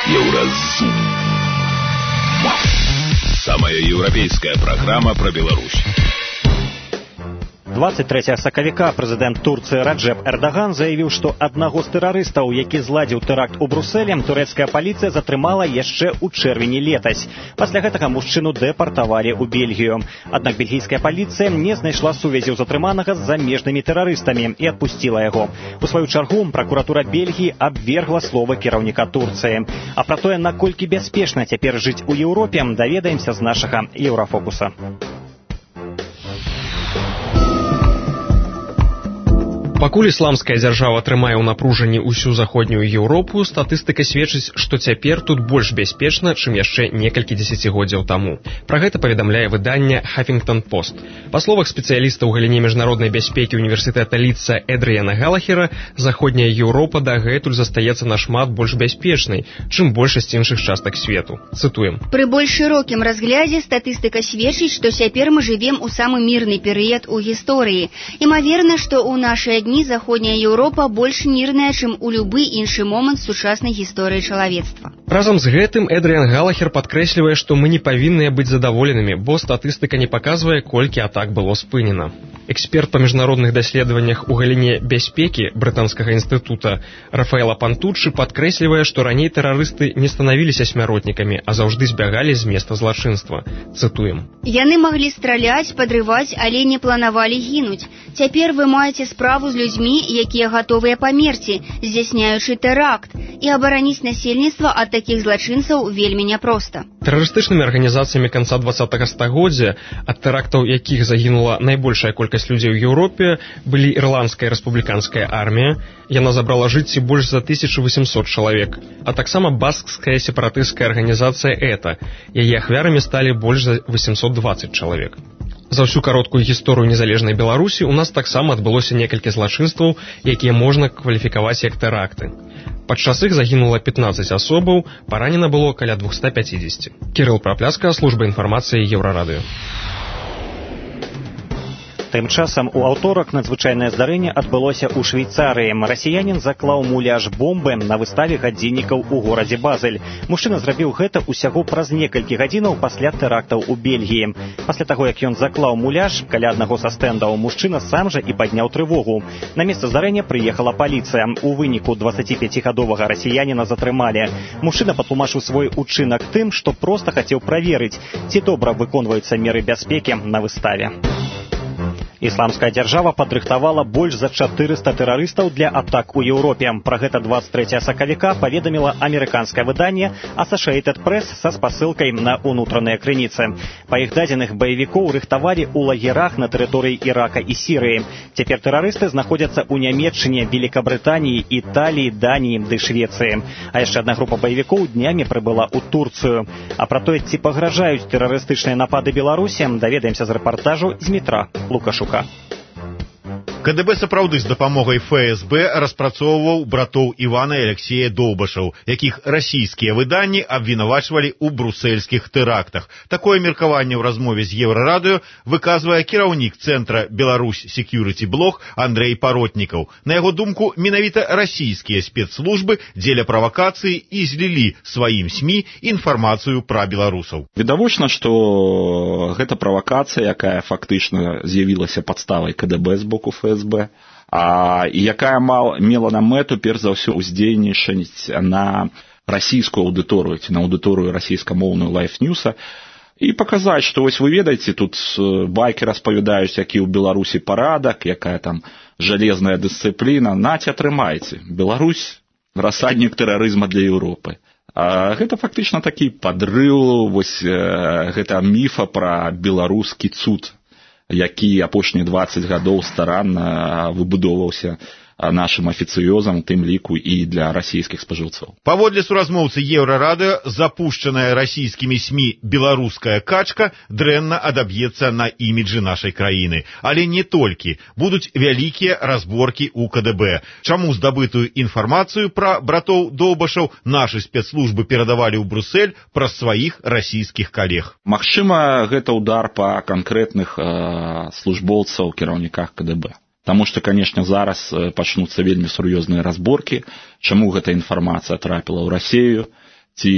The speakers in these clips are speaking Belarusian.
Еўразум. Самая европейская программа про Беларусь. 23 сакавіка прэзідэнт Турцыі Раджэп Эрдаган заявіў, што аднаго з тэрарыстаў, які зладзіў тэракт у Брусэле, турэцкая паліцыя затрымала яшчэ ў чэрвені летась. Пасля гэтага мужчыну дэпартавалі ў Бельгію. Аднак бельгійская паліцыя не знайшла сувязі ў затрыманага з замежнымі тэрарыстамі і адпусціла яго. У сваю чаргу пракуратура Бельгіі абвергла словы кіраўніка Турцыі. А пра тое, наколькі бяспечна цяпер жыць у Еўропе, даведаемся з нашага Еўрафокуса. Пакуль ісламская дзяржава трымае ў напружанні ўсю заходнюю Еўропу, статыстыка сведчыць, што цяпер тут больш бяспечна, чым яшчэ некалькі дзесяцігоддзяў таму. Пра гэта паведамляе выданне Huffington Post. Па словах спецыяліста ў галіне міжнароднай бяспекі універсітэта Лідса Эдрыяна Галахера, заходняя Еўропа дагэтуль застаецца нашмат больш бяспечнай, чым большасць іншых частак свету. Цытуем. Пры больш шырокім разглядзе статыстыка сведчыць, што цяпер мы жывем у самы мірны перыяд у гісторыі. Імаверна, што ў нашыя дні заходняя Еўропа больш мірная, чым у любы іншы момант сучаснай гісторыі чалавецтва. Разам з гэтым Эдрыян Галахер падкрэслівае, што мы не павінныя быць задаволенымі, бо статыстыка не паказвае, колькі атак было спынена. Эксперт па міжнародных даследаваннях у галіне бяспекі брытанскага інстытута Рафаэла Пантуччы падкрэслівае, што раней тэрарысты не станавіліся смяротнікамі, а заўжды збягалі з места злачынства. Цытуем. Яны маглі страляць, падрываць, але не планавалі гінуць. Цяпер вы маеце справу з людзьмі, якія гатовыя памерці, здзяйсняючы тэракт, і абараніць насельніцтва ад такіх злачынцаў вельмі няпроста. Тэрарыстычнымі арганізацыямі канца 20-го стагоддзя, ад тэрактаў якіх загінула найбольшая колькасць людзей у Еўропе, былі ірландская рэспубліканская армія, яна забрала жыцці больш за 1800 чалавек, а таксама баскская сепаратысцкая арганізацыя ЭТА, яе ахвярамі сталі больш за 820 чалавек. За ўсю кароткую гісторыю незалежнай Беларусі у нас таксама адбылося некалькі злачынстваў, якія можна кваліфікаваць як тэракты. Падчас іх загінула 15 асобаў, паранена было каля 250. Кірыл Прапляска, служба інфармацыі Еўрарадыё. Тым часам у аўторак надзвычайнае здарэнне адбылося ў Швейцарыі. Расіянін заклаў муляж бомбы на выставе гадзіннікаў у горадзе Базель. Мужчына зрабіў гэта ўсяго праз некалькі гадзінаў пасля тэрактаў у Бельгіі. Пасля таго, як ён заклаў муляж каля аднаго са стэндаў, мужчына сам жа і падняў трывогу. На месца здарэння прыехала паліцыя. У выніку 25гадовага расіяніна затрымалі. Мужчына патлумачыў свой учынак тым, што проста хацеў праверыць, ці добра выконваюцца меры бяспекі на выставе. Ісламская дзяржава падрыхтавала больш за 400 тэрарыстаў для атак у Еўропе. Пра гэта 23 сакавіка паведаміла амерыканскае выданне Associated Press са спасылкай на ўнутраныя крыніцы. Па іх дадзеных баевікоў рыхтавалі ў лагерах на тэрыторыі Ірака і Сірыі. Цяпер тэрарысты знаходзяцца ў Нямецчыне, Великабрытаніі, Італіі, Даніі ды Швецыі. А яшчэ адна група баевікоў днямі прыбыла ў Турцыю. А пра тое, ці пагражаюць тэрарыстычныя напады Беларусі, даведаемся з рэпартажу Змітра Лукашука. КДБ сапраўды з дапамогай ФСБ распрацоўваў братоў Івана і Алексея Доўбашаў, якіх расійскія выданні абвінавачвалі ў брусельскіх тэрактах. Такое меркаванне ў размове з Еўрарадыё выказвае кіраўнік цэнтра Беларусь Security Блог Андрэй Паротнікаў. На яго думку, менавіта расійскія спецслужбы дзеля правакацыі і злілі сваім СМІ інфармацыю пра беларусаў. Відавочна, што гэта правакацыя, якая фактычна з'явілася падставай КДБ з боку ФСБ, якая мела на мэту, перш за ўсё, уздзейнічаць на расійскую аўдыторыю, ці на аўдыторыю расійскамоўную лайф-ньюса, і паказаць, што вось вы ведаеце, тут байкі распавядаюць, які ў Беларусі парадак, якая там жалезная дысцыпліна, наце атрымайце. Беларусь — рассаднік тэрарызма для Еўропы. Гэта фактычна такі падрыў вось гэта міфа пра беларускі цуд, які апошнія 20 гадоў старанна выбудоўваўся нашым афіцыёзам, тым ліку і для расійскіх спажыўцоў. Паводле суразмоўцы Еўрарадыё, запушчаная расійскімі СМІ беларуская качка дрэнна адаб'ецца на іміджы нашай краіны. Але не толькі. Будуць вялікія разборкі ў КДБ. Чаму здабытую інфармацыю пра братоў Доўбашаў нашы спецслужбы перадавалі ў Брусэль праз сваіх расійскіх калег? Магчыма, гэта удар па канкрэтных службоўцаў, кіраўніках КДБ. Таму што, канешне, зараз пачнуцца вельмі сур'ёзныя разборкі, чаму гэта інфармацыя трапіла ў Расію, ці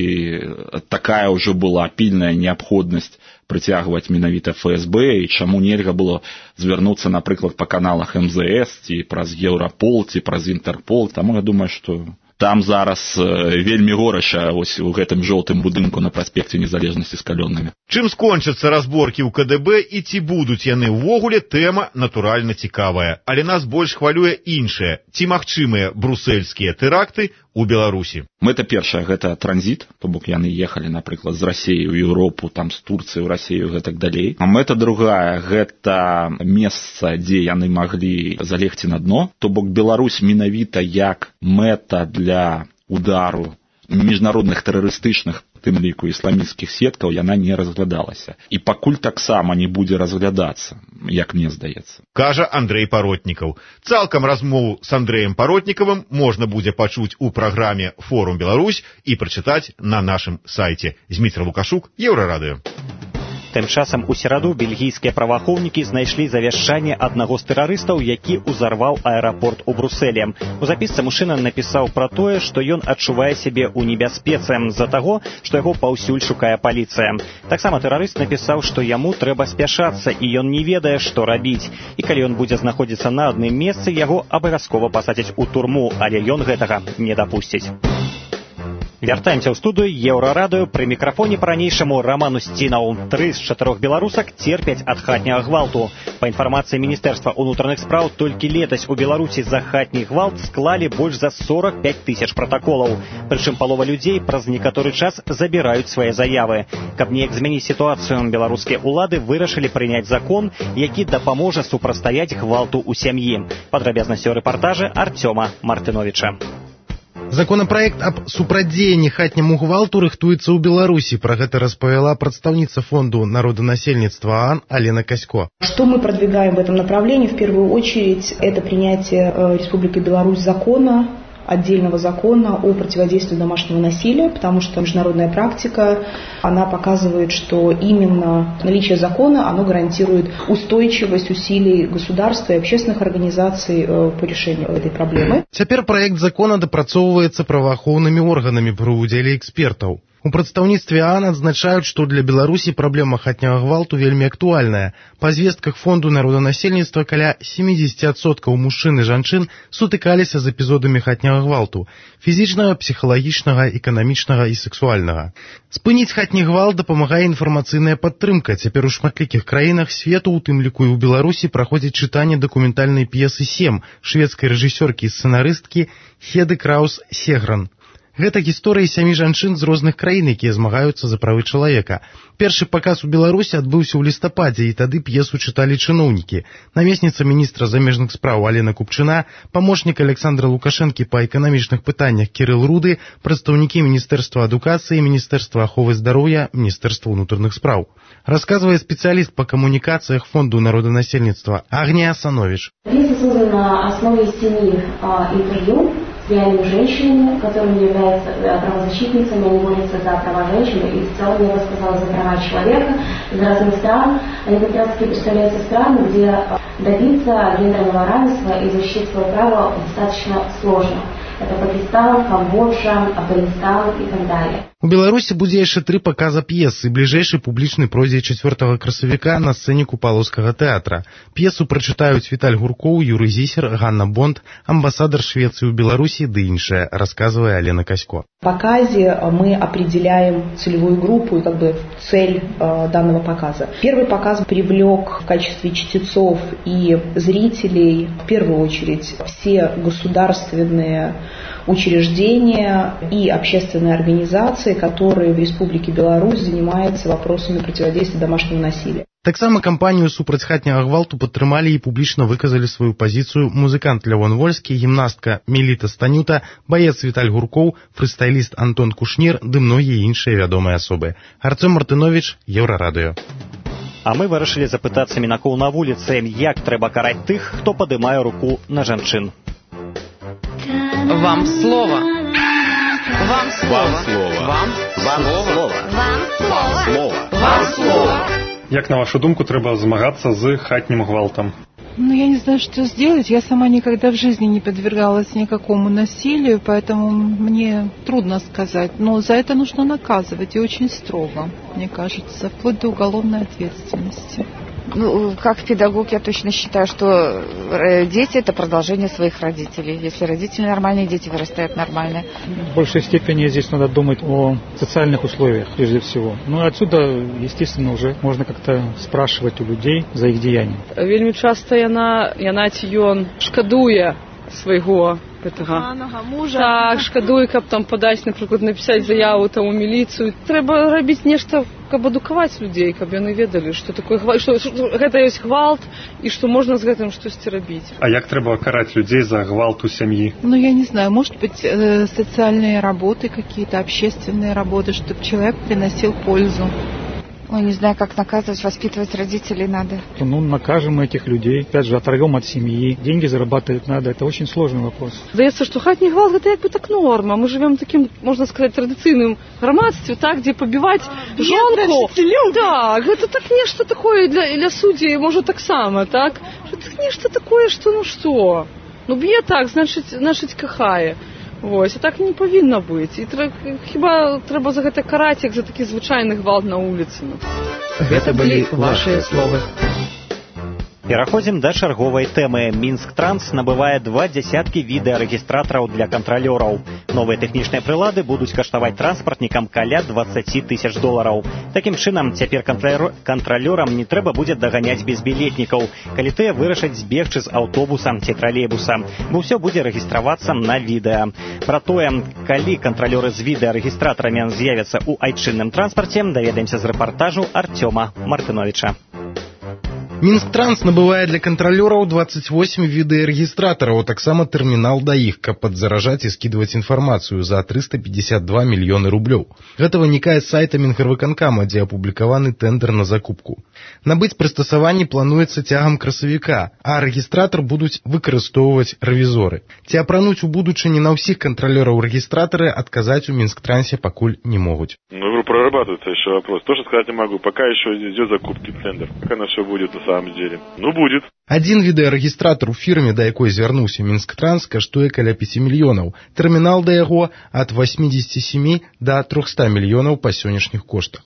такая ўжо была пільная неабходнасць прыцягваць менавіта ФСБ, і чаму нельга было звярнуцца, напрыклад, па каналах МЗС, ці праз Еўрапол, ці праз Інтэрпол. Таму я думаю, што там зараз вельмі горача вось у гэтым жоўтым будынку на праспекце Незалежнасці з калёнамі. Чым скончацца разборкі ў КДБ і ці будуць яны ўвогуле, тэма натуральна цікавая. Але нас больш хвалюе іншае. Ці магчымыя брусельскія тэракты у Беларусі? Мэта першая — гэта транзіт, то бок яны ехалі, напрыклад, з Расіі ў Еўропу, там з Турцыі ў Расію і гэтак далей. А мэта другая — гэта месца, дзе яны маглі залегці на дно, то бок Беларусь менавіта як мэта для удару міжнародных тэрарыстычных, тым ліку ісламісцкіх сеткаў, яна не разглядалася. І пакуль таксама не будзе разглядацца, як мне здаецца. Кажа Андрэй Паротнікаў. Цалкам размову з Андрэем Паротнікавым можна будзе пачуць у праграме «Форум Беларусь» і прачытаць на нашым сайце. Зміцер Лукашук, Еўрарадыё. Тым часам у сераду бельгійскія праваахоўнікі знайшлі завяшчанне аднаго з тэрарыстаў, які ўзарваў аэрапорт у Брусэле. У запісцы мужчына напісаў пра тое, што ён адчувае сябе ў небяспецы з-за таго, што яго паўсюль шукае паліцыя. Таксама тэрарыст напісаў, што яму трэба спяшацца, і ён не ведае, што рабіць. І калі ён будзе знаходзіцца на адным месцы, яго абавязкова пасадзяць у турму, але ён гэтага не дапусціць. Вяртаемся ў студыю Еўрарадыё, пры мікрафоне па-ранейшаму Раман Усцінаў. 3 з 4 беларусак церпяць ад хатняга гвалту. Па інфармацыі Міністэрства ўнутраных спраў, толькі летась у Беларусі за хатні гвалт склалі больш за 45 000 пратаколаў. Прычым палова людзей праз некаторы час забіраюць свае заявы. Каб неяк змяніць сітуацыю, беларускія ўлады вырашылі прыняць закон, які дапаможа супрацьстаяць гвалту ў сям'і. Падрабязнасці ў рэпартажы Артёма Мартыновіча. Законапраект аб супрацьдзеянні хатняму гвалту рыхтуецца ў Беларусі. Пра гэта распавяла прадстаўніца фонду народонасельніцтва ААН Алена Касько. Что мы продвигаем в этом направлении? В первую очередь, это принятие Республикой Беларусь закона, отдельного закона о противодействии домашнего насилия, потому что международная практика, она показывает, что именно наличие закона, оно гарантирует устойчивость усилий государства и общественных организаций по решению этой проблемы. Цяпер праект закона дапрацоўваецца праваахоўнымі органамі пры ўдзеле экспертаў. У прадстаўніцтве ААН адзначаюць, што для Беларусі праблема хатняга гвалту вельмі актуальная. Па звестках фонду народанасельніцтва каля 70% мужчын і жанчын сутыкаліся з эпізодамі хатняга гвалту – фізічнага, псіхалагічнага, эканамічнага і сексуальнага. Спыніць хатні гвалт дапамагае інфармацыйная падтрымка. Цяпер у шматлікіх краінах свету, у тым ліку і ў Беларусі, праходзіць чытанне дакументальнай п'есы «Сем» шведскай рэжысёркі і сцэнарысткі Хеды Краус Сегран. Гэта гісторыі 7 жанчын з розных краін, якія змагаюцца за правы чалавека. Першы паказ у Беларусі адбыўся ў лістападзе, і тады п'есу чыталі чыноўнікі. Намесніца міністра замежных спраў Алена Купчына, памочнік Александра Лукашэнкі па эканамічных пытаннях Кірыл Руды, прадстаўнікі Міністэрства адукацыі, Міністэрства аховы здароўя, Міністэрства ўнутраных спраў. Расказвае спецыяліст па камунікацыях фонду народанасельніцтва Агния Асанович. Пьеса создана на основе 7 интервью с реальными женщинами, которыми являются правозащитницами, они борются за права женщин и в целом, я бы сказала, за права человека из разных стран. Они как раз таки представляются страны, где добиться гендерного равенства и защитить свое право достаточно сложно. Это Пакистан, Камбоджа, Афганистан и так далее. У Беларусі будзе яшчэ 3 паказа п'есы. Бліжэйшы публічны пройдзе 4 красавіка на сцэне Купалаўскага тэатра. П'есу прачытаюць Віталь Гуркоў, Юрый Зісер, Ганна Бонд, амбасадар Швеции у Беларуси, да іншае, рассказывая Алена Касько. В показе мы определяем целевую группу и цель данного показа. Первый показ привлек в качестве чтецов и зрителей в первую очередь все государственные учреждения и общественные организации, которые в Республике Беларусь занимаются вопросами противодействия домашнему насилию. Таксама кампанію супраць хатняга гвалту падтрымалі і публічна выказалі сваю пазіцыю музыкант Лявон Вольскі, гімнастка Меліта Станюта, баец Віталь Гуркоў, фрыстайліст Антон Кушнір ды многія іншыя вядомыя асобы. Артём Мартынович, Еўрарадыё. А мы вырашылі запытацца мінакоў на вуліцы, як трэба караць тых, хто падымае руку на жанчын. Вам слово. Вам слово. Вам слово. Вам слово. Як, на вашу думку, трэба змагацца з хатнім гвалтам? Ну, я не знаю, что сделать. Я сама никогда в жизни не подвергалась никакому насилию, поэтому мне трудно сказать. Но за это нужно наказывать, и очень строго, мне кажется, вплоть до уголовной ответственности. Ну, как педагог я точно считаю, что дети – это продолжение своих родителей. Если родители нормальные, дети вырастают нормально. В большей степени здесь надо думать о социальных условиях, прежде всего. Ну, отсюда, естественно, уже можно как-то спрашивать у людей за их деяния. Вельми часто яна ці ён шкадуе свайго гэтага мужа. Так, шкадуе, каб там падаць, напрыклад, напісаць заяву там у міліцыю. Трэба рабіць нешта, каб адукаваць людзей, каб яны ведалі, што такое гвалт, што гэта ёсць гвалт і што можна з гэтым штосьці рабіць. А як трэба караць людзей за гвалт у сям'і? Ну, я не знаю, может быть, социальные работы какие-то, общественные работы, чтобы человек приносил пользу. Ой, не знаю, как наказывать, воспитывать родителей надо. Ну, накажем этих людей, опять же, оторвем от семьи, деньги зарабатывать надо, это очень сложный вопрос. Здаецца, што хатні гвалт гэта як бы так норма. Мы живем таким, можно сказать, традыцыйным грамадстве, так, где побивать жонку. Да, гэта так нешта такое для суддзей, можа таксама, так? Гэта нешта такое, што ну што? Ну б'е так, значыць кахае. Вось, а так не павінна быць. І хіба трэба за гэта караць, як за такі звычайны гвалт на вуліцы. Гэта былі вашыя словы. Пераходзім да чарговай тэмы. Мінск-Транс набывае 20 відэарэгістратараў для кантралёраў. Новыя тэхнічныя прылады будуць каштаваць транспартнікам каля $20,000. Такім чынам, цяпер кантралёрам не трэба будзе даганяць безбілетнікаў, калі тыя вырашаць збегчы з аўтобуса ці тралейбуса, бо ўсё будзе рэгістравацца на відэа. Пра тое, калі кантралёры з відэарэгістратарамі з'явяцца ў айчынным транспарце, даведаемся з рэпартажу Артёма Мартыновича. Мінск-Транс набывае для кантралёраў 28 відэарэгістратараў, таксама тэрмінал да іх, каб падзаражаць і скідваць інфармацыю за 352 мільёны рублёў. Гэта вынікае з сайта Мінгарвыканкама, дзе апублікаваны тэндэр на закупку. Набыць прыстасаванні плануецца цягам красавіка, а рэгістратар будуць выкарыстоўваць рэвізоры. Ці апрануць у будучыні на ўсіх кантралёраў рэгістратары, адказаць у Мінск-Трансе пакуль не могуць. Ну, прорабатывается еще вопрос. Тоже сказать не могу. Пока еще идет закупки тендер. Как оно все будет на самом деле? Ну, будет. Один відэарэгістратар у фірме, да якой звярнуўся Мінск-Транс, каштуе каля 5 мільёнаў. Тэрмінал да яго ад 87 до 300 мільёнаў па сённяшніх коштах.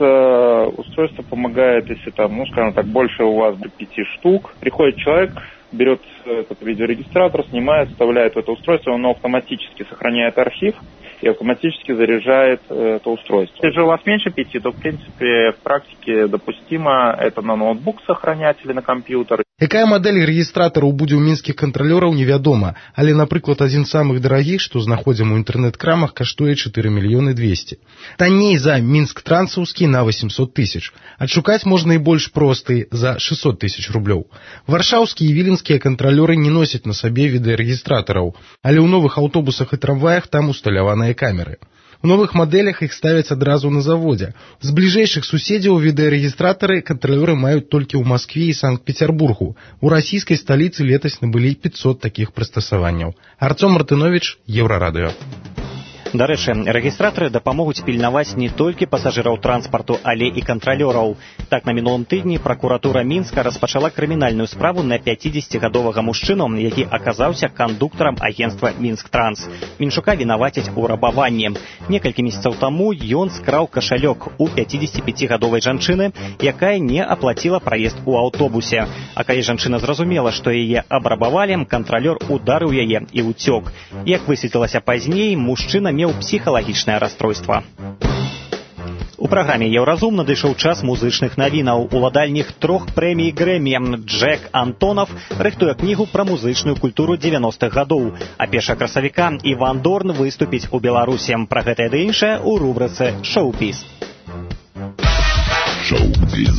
Это устройство помогает, если там, ну, скажем так, больше у вас 5 штук. Приходит человек, берет этот видеорегистратор, снимает, вставляет в это устройство, оно автоматически сохраняет архив и автоматически заряжает это устройство. Если же у вас меньше 5, то, в принципе, в практике допустимо это на ноутбук сохранять или на компьютер. Якая модель рэгістратараў будзе ў мінскіх кантралёраў, невядома, але, напрыклад, адзін з самых дарагіх, што знаходзім у інтэрнэт-крамах, каштуе 4 мільёны 200. Танней за мінск-трансаўскі на 800 000. Адшукаць можна і больш просты за 600 000 рублёў. Варшаўскія і віленскія кантралёры не носяць на сабе відэарэгістратараў, але ў новых аўтобусах і трамваях там усталяваныя камеры. У новых мадэлях іх ставяць адразу на заводзе. З бліжэйшых суседзяў відэарэгістратары кантралёры маюць толькі ў Маскве і Санкт-Петербургу. У расійскай сталіцы летась набылі 500 такіх прыстасаванняў. Артём Мартынович, Еўрарадыё. Дарэчы, рэгістратары дапамогуць пільнаваць не толькі пасажыраў транспарту, але і кантралёраў. Так, на мінулым тыдні пракуратура Мінска распачала крымінальную справу на 50гадовага мужчыну, які аказаўся кандуктарам агенцтва Мінск-Транс. Мінчука вінавацяць у рабаванні. Некалькі месяцаў таму ён скраў кашалёк у 55гадовай жанчыны, якая не аплаціла праезд у аўтобусе. А калі жанчына зразумела, што яе абрабавалі, кантралёр ударыў яе і ўцёк. Як высветлілася пазней, мужчына меў псіхалагічнае расстройства. У праграме «Еўразум» надышоў час музычных навінаў. Уладальнік 3 прэмій Грэмі Джек Антонов рыхтуе кнігу пра музычную культуру 90-х гадоў. А 1 красавіка Іван Дорн выступіць у Беларусі. Пра гэтае ды іншае ў рубрыцы «Шоу-піз». Шоу-піз.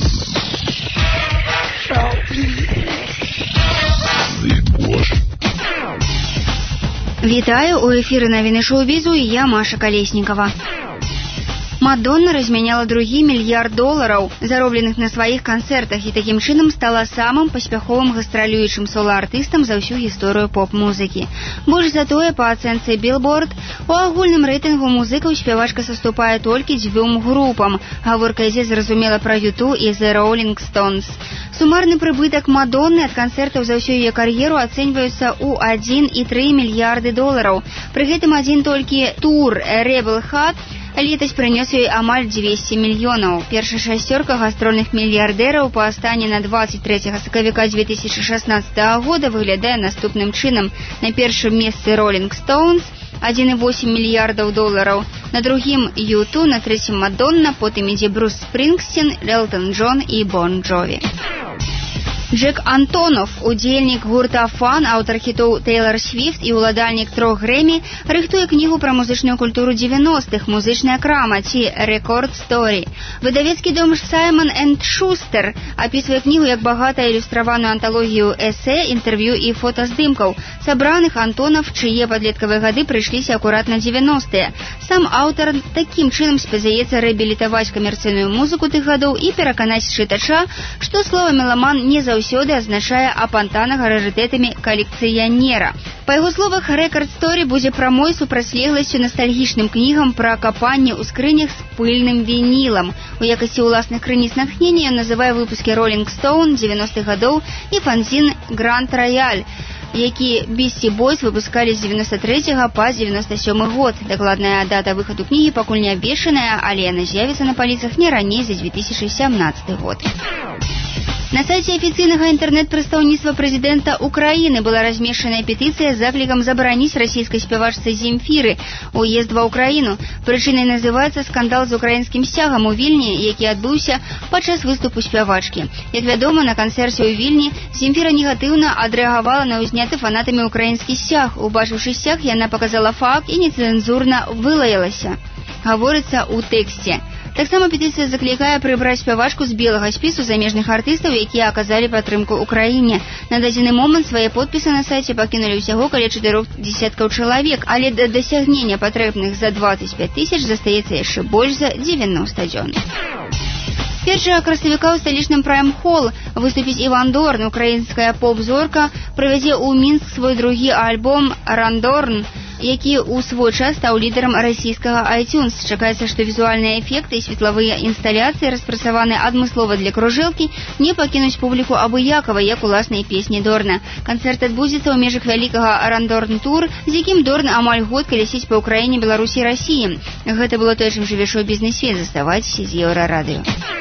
Вітаю, у эфіры навіны шоу-бізу і я, Маша Калеснікова. Мадонна размяняла другі $1 мільярд, заробленых на сваіх канцэртах, і такім чынам стала самым паспяховым гастралюючым соло-артыстам за ўсю гісторыю поп-музыкі. Больш за тое, па ацэнцы Billboard, у агульным рэйтынгу музыкаў спявачка саступае толькі 2 групам. Гаворка ідзе, зразумела, пра U2 і The Rolling Stones. Суммарны прыбытак Мадонны ад канцэртаў за ўсю яе кар'еру ацэньваюцца ў 1,3 мільярды долараў. Пры гэтым адзін толькі тур Rebel Heart летась прынёс ёй амаль 200 мільёнаў. Першая шасцёрка гастрольных мільярдэраў па стане на 23 сакавіка 2016 года выглядае наступным чынам. На першым месцы Rolling Stones 1,8 мільярдаў долараў, на другім U2, на трэцім Мадонна, потым ідзе Брус Спрінгсteen, Элтон Джон і Бон Джові. Джек Антонов, удзельнік гурта «Фан», аўтар хітоў Тейлор Свіфт і ўладальнік 3 Грэмі, рыхтуе кнігу пра музычную культуру 90-х «Музычная крама» ці «Рекорд Сторі». Выдавецкі дом Саймон энд Шустер апісвае кнігу як багата ілюстраваную анталогію эсэ, інтэрв'ю і фотаздымкаў, сабраных Антонов, чые падлеткавыя гады прыйшліся акурат на 90-е. Сам аўтар такім чынам спадзяецца рэабілітаваць камерцыйную музыку тых гадоў і пераканаць чытача, што слова «меламан» не заўсёды азначае апантанага рарытэтамі калекцыянера. Па яго словах, «Рэкард Сторі» будзе прамой супрацьлегласцю настальгічным кнігам пра капанне ў скрынях з пыльным вінілам. У якасці ўласных крыніц натхнення ён называе выпускі «Rolling Stone» 90-х гадоў і фанзін «Гранд Рояль», які Beastie Boys выпускалі з 93 па 97 год. Дакладная дата выхаду кнігі пакуль не абвешчаная, але яна з'явіцца на паліцах не раней за 2017 год. На сайце афіцыйнага інтэрнэт-прадстаўніцтва прэзідэнта Украіны была размешчаная петыцыя з заклікам забараніць расійскай спявачцы Земфіры уезд ва Ўкраіну. Прычынай называецца скандал з украінскім сцягам у Вільні, які адбыўся падчас выступу спявачкі. Як вядома, на канцэрце ў Вільні Земфіра негатыўна адрэагавала на ўзняты фанатамі украінскі сцяг. Убачыўшы сцяг, яна паказала факт і нецэнзурна вылаялася. Гаворыцца ў тэксце. Таксама петыцыя заклікае прыбраць спявачку з белага спісу замежных артыстаў, якія аказалі падтрымку Украіне. На дадзены момант свае подпісы на сайце пакінулі ўсяго каля 4 десяткаў чалавек, але да дасягнення патрэбных за 25 000 застаецца яшчэ больш за 90 дзён. 1 красавіка ў сталічным Прайм-Холл выступіць Іван Дорн. Украінская поп-зорка правядзе ў Мінск свой другі альбом «Рандорн», які ў свой час стаў лідарам расійскага iTunes. Чакаецца, што візуальныя эфекты і светлавыя інсталяцыі, распрацаваныя адмыслова для кружэлкі, не пакінуць публіку абыякава, як уласныя песні Дорна. Канцэрт адбудзецца ў межах вялікага «Рандорн-тур», з якім Дорн амаль год калясіць па Ўкраіне, Беларусі і Расіі. Гэта было тое, чым жыве шоу-бізнес-свет. Заставайцеся з Еўрарадыё.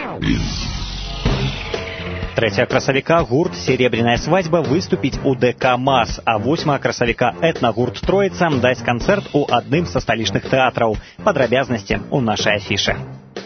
3 красавіка гурт «Серебряная свадьба» выступіць у ДК МАЗ, а 8 красавіка этнагурт «Троица» дасць канцэрт у адным са сталічных тэатраў. Падрабязнасці ў нашай афішы.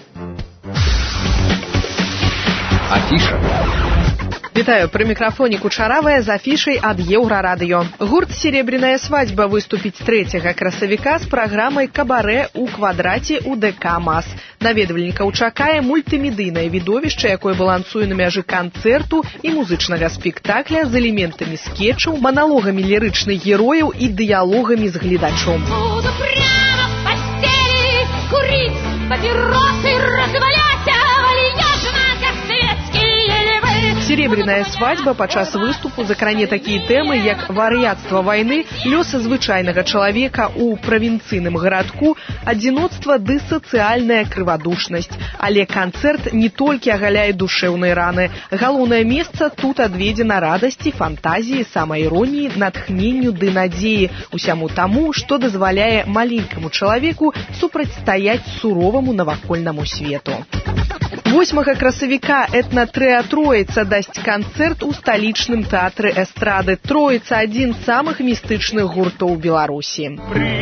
Афіша. Вітаю, пры мікрафоне Кучаравая з афішай ад Еўрарадыё. Гурт «Серебряная свадьба» выступіць 3 красавіка з праграмай «Кабарэ ў квадраце» у ДК МАЗ. Наведвальнікаў чакае мультымедыйнае відовішча, якое балансуе на мяжы канцэрту і музычнага спектакля з элементамі скетчаў, маналогамі лірычных герояў і дыялогамі з гледачом. Буду прямо в постели курить папиросы, разваляться вальяжно, как светские львы. «Серебряная свадьба» падчас выступу закране такія тэмы, як вар'яцтва вайны, лёс звычайнага чалавека ў правінцыйным гарадку, адзіноцтва ды сацыяльная крывадушнасць. Але канцэрт не толькі агаляе душэўныя раны. Галоўнае месца тут адведзена радасці, фантазіі, самаіроніі, натхненню ды надзеі, усяму таму, што дазваляе маленькаму чалавеку супрацьстаяць суроваму навакольнаму свету. 8 красавіка этна-трыа «Троица» дасць канцэрт у сталічным тэатры эстрады. «Троица» – адзін з самых містычных гуртоў Беларусі.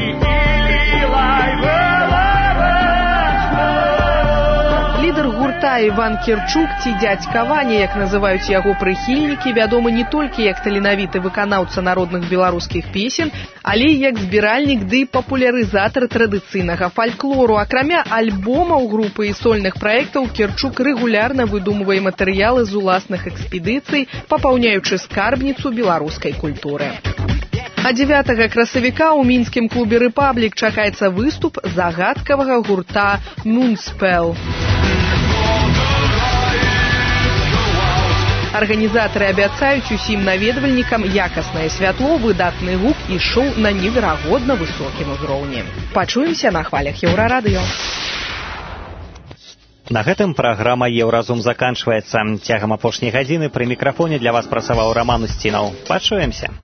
Лідар гурта Іван Кірчук, ці дзядзька Ваня, як называюць яго прыхільнікі, вядомы не толькі як таленавіты выканаўца народных беларускіх песен, але і як збіральнік ды папулярызатар традыцыйнага фальклору. Акрамя альбомаў групы і сольных праектаў, Кірчук рэгулярна выдумвае матэрыялы з уласных экспедыцый, папаўняючы скарбніцу беларускай культуры. А 9 красавіка ў мінскім клубе «Рэпаблік» чакаецца выступ загадкавага гурта «Мунспел». Арганізатары абяцаюць усім наведвальнікам якаснае святло, выдатны гук і шоу на неверагодна высокім узроўні. Пачуемся на хвалях Еўрарадыё. На гэтым праграма «Еўразум» заканчваецца. Цягам апошняй гадзіны пры мікрафоне для вас працаваў Раман Устінаў. Пачуемся.